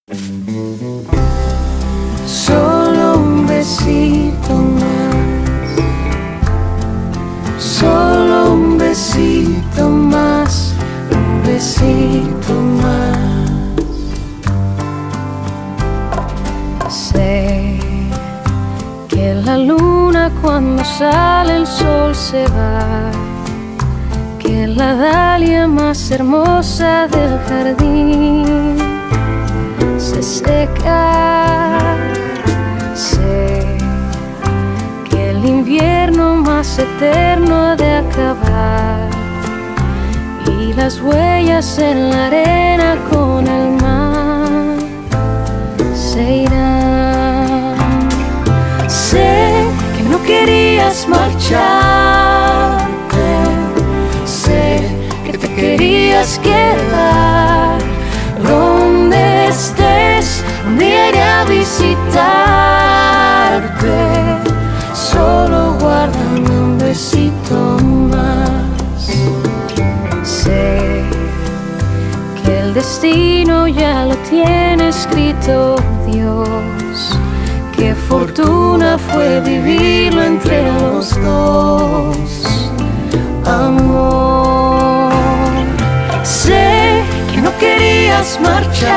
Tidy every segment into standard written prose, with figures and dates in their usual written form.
Solo un besito más, solo un besito más, un besito más. Sé que la luna cuando sale el sol se va, que la dalia más hermosa del jardín se seca. Sé que el invierno más eterno ha de acabar y las huellas en la arena con el mar se irán. Sé que no querías marcharte, sé que te querías quedar. Donde estés, un día iré a visitarte. Solo guárdame un besito más. Sé que el destino ya lo tiene escrito Dios. Qué fortuna fue vivirlo entre los dos, amor. Sé que no querías marcharte,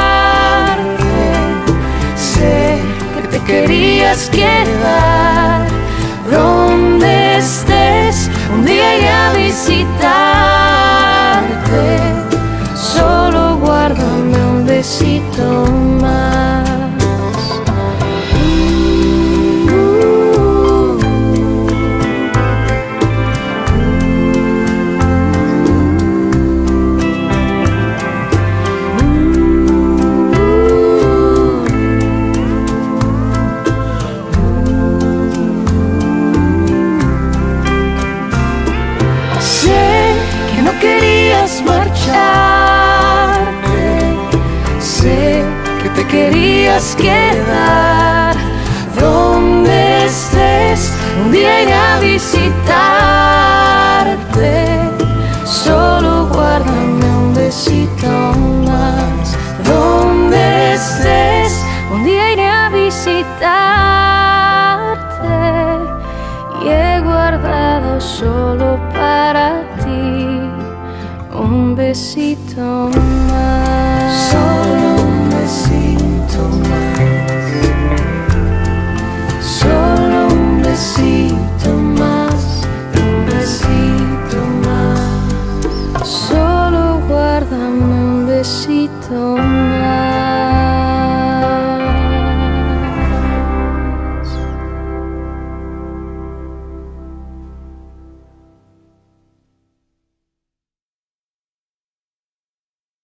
sé que te querías quedar. Donde estés, un día iré a visitarte. Solo guárdame un besito más. Sé que te querías quedar. Donde estés, un día iré a visitar.